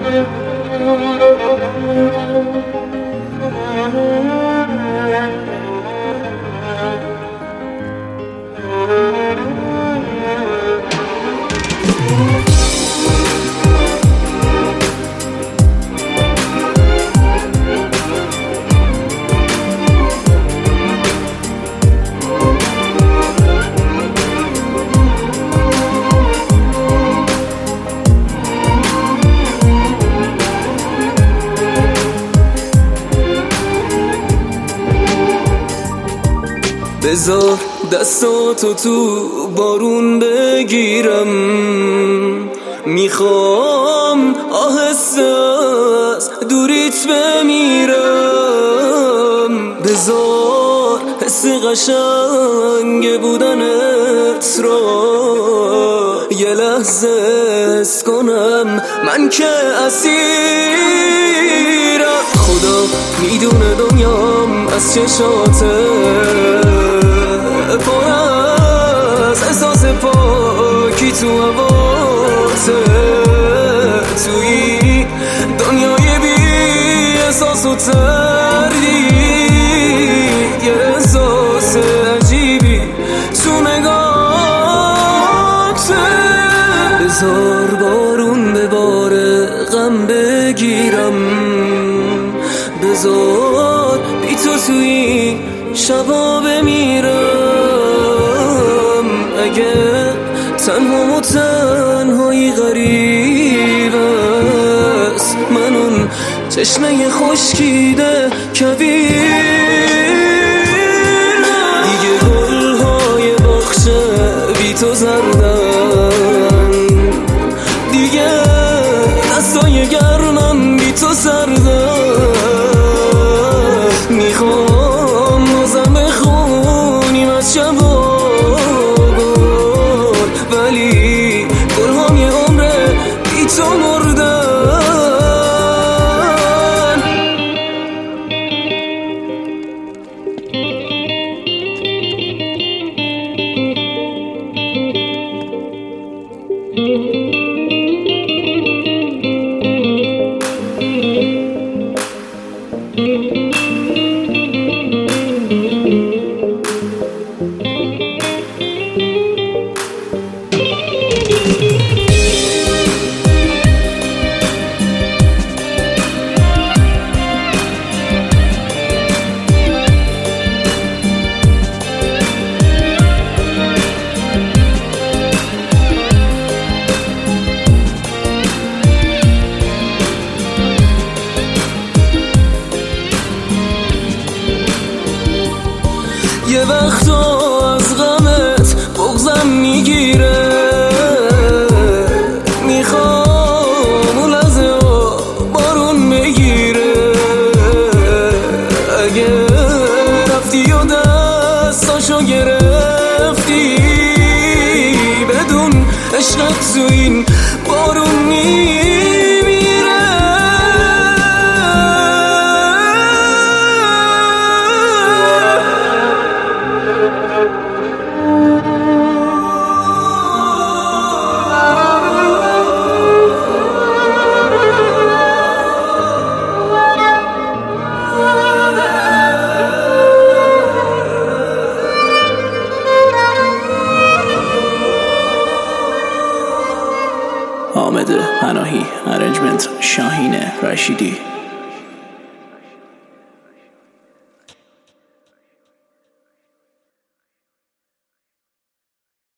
بذار دستاتو تو بارون بگیرم، میخوام آهسته از دوریت بمیرم. بذار حس قشنگ بودنت را یه لحظه حس کنم، من که اسیرم. خدا میدونه دنیام از چشاته پر از احساس پاکی تو هواته. توی دنیای بی احساس و تردید یه احساس عجیبی تو نگاهته. بذار بارون بباره غم بگیرم، بذار بی تو توی شبا بمیرم. اگه تنها و تنهایی غریب است، من اون چشمه خشکیده کبیر. دیگه گلهای باغچه بی تو زردن، دیگه دستای گرمم بی تو سردن. میخوام بازم بخونیم از شبا گل، ولی گل‌هام یه عمره بی تو مردن. یه وقتا از غمت بغضم میگیره، میخوام اون لحظه بارون بگیره. اگه رفتی و دستاشو گرفتی، بدون عشقت تو این بارون میمیره. حامد پناهی، ارنجمنت شاهین رشیدی.